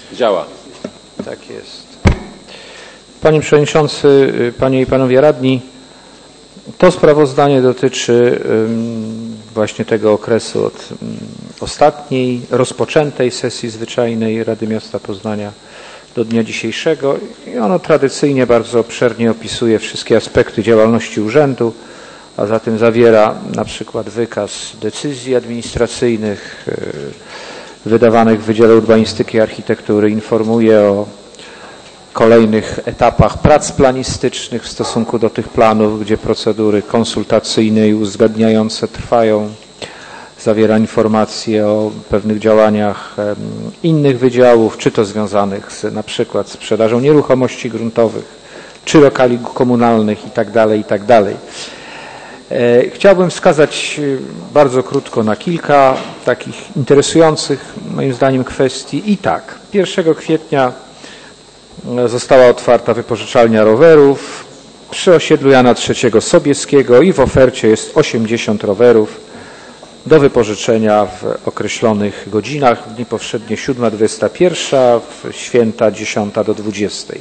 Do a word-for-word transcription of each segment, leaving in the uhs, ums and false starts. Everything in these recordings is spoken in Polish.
Działa. Tak jest. Panie Przewodniczący, Panie i Panowie Radni, to sprawozdanie dotyczy właśnie tego okresu od ostatniej, rozpoczętej sesji zwyczajnej Rady Miasta Poznania do dnia dzisiejszego i ono tradycyjnie bardzo obszernie opisuje wszystkie aspekty działalności urzędu, a zatem zawiera na przykład wykaz decyzji administracyjnych wydawanych w Wydziale Urbanistyki i Architektury, informuje o kolejnych etapach prac planistycznych w stosunku do tych planów, gdzie procedury konsultacyjne i uzgadniające trwają. Zawiera informacje o pewnych działaniach innych wydziałów, czy to związanych z na przykład sprzedażą nieruchomości gruntowych, czy lokali komunalnych itd., itd. Chciałbym wskazać bardzo krótko na kilka takich interesujących moim zdaniem kwestii. I tak, pierwszego kwietnia została otwarta wypożyczalnia rowerów przy osiedlu Jana trzeciego Sobieskiego i w ofercie jest osiemdziesiąt rowerów do wypożyczenia w określonych godzinach, w dni powszednie siódma do dwudziestej pierwszej, w święta dziesiąta do dwudziestej.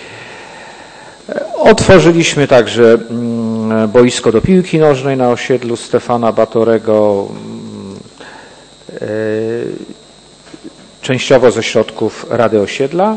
Otworzyliśmy także boisko do piłki nożnej na osiedlu Stefana Batorego, częściowo ze środków Rady Osiedla.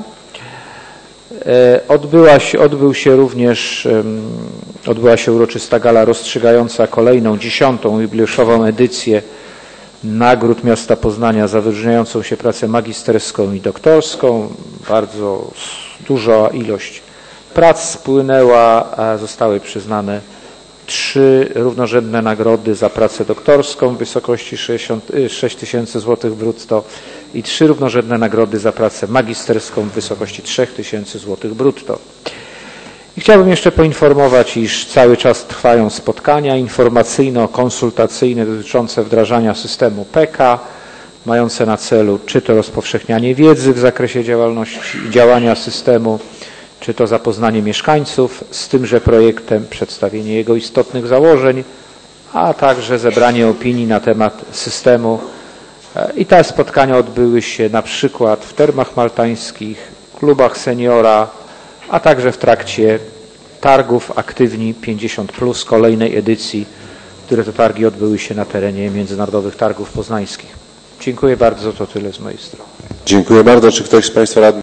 Odbyła się, odbył się również, odbyła się uroczysta gala rozstrzygająca kolejną, dziesiątą jubileuszową edycję nagród Miasta Poznania za wyróżniającą się pracę magisterską i doktorską. Bardzo duża ilość prac spłynęła, a zostały przyznane trzy równorzędne nagrody za pracę doktorską w wysokości sześć tysięcy złotych brutto i trzy równorzędne nagrody za pracę magisterską w wysokości trzy tysiące złotych brutto. I chciałbym jeszcze poinformować, iż cały czas trwają spotkania informacyjno-konsultacyjne dotyczące wdrażania systemu P K, mające na celu czy to rozpowszechnianie wiedzy w zakresie działalności i działania systemu, czy to zapoznanie mieszkańców z tymże projektem, przedstawienie jego istotnych założeń, a także zebranie opinii na temat systemu. I te spotkania odbyły się na przykład w Termach Maltańskich, klubach seniora, a także w trakcie targów Aktywni pięćdziesiąt plus, kolejnej edycji, które to targi odbyły się na terenie Międzynarodowych Targów Poznańskich. Dziękuję bardzo, to tyle z mojej strony. Dziękuję bardzo. Czy ktoś z Państwa radnych